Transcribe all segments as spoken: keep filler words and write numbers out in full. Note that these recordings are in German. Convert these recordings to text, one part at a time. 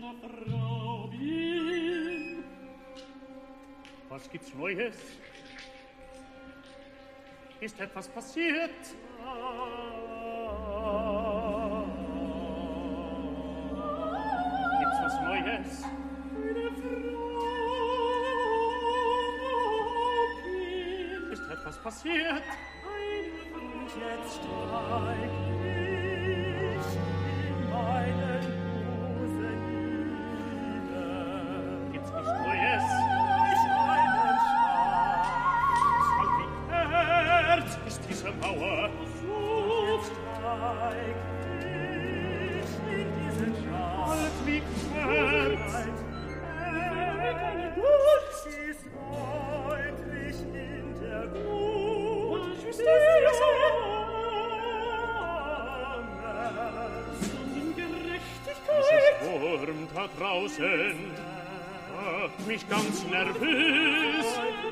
Was gibt's Neues? Ist etwas passiert? Gibt's was Neues? Ist etwas passiert? Und jetzt steig ich in meinen Busen nieder. Gibt's nichts Neues? Ist diese Mauer so steig ich in diesen Schatz. Halt wie Herz. Sie ist deutlich in der Glut. Und ist das in Gerechtigkeit. Dieses Wurm da draußen macht mich ganz nervös.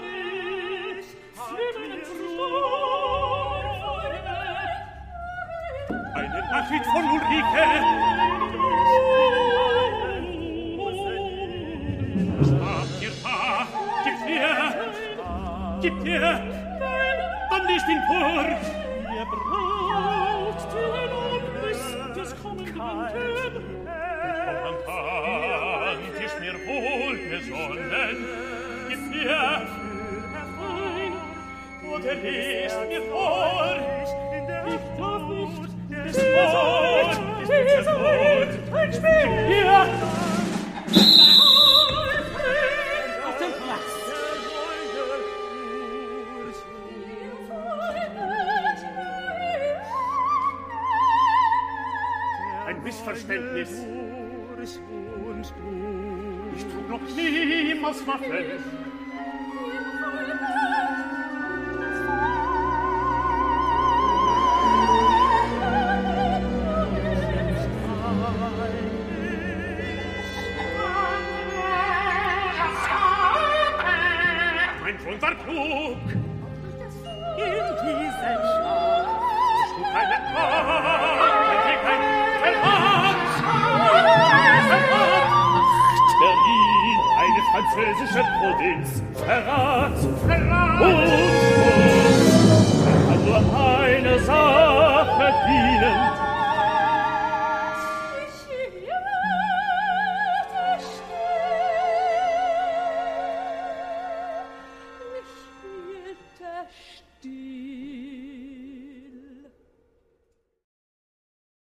Eine Nachricht von Ulrike. Habt ihr da? Gib her! Gib her! Dann nicht den Pur! Ihr braucht den Umriss des kommenden Hand ist mir wohl besonnen. Gib her! Oder liest mir vor, ich darf nicht, ist tot, ist tot, ein Spiel hier. Auf den Platz. Ein Missverständnis. Ich trug noch niemals Waffen. Und war klug. In diesem Schlaf schlug eine Mann, die kein Verrat. Verrat. Berlin, eine französische Provinz. Verrat.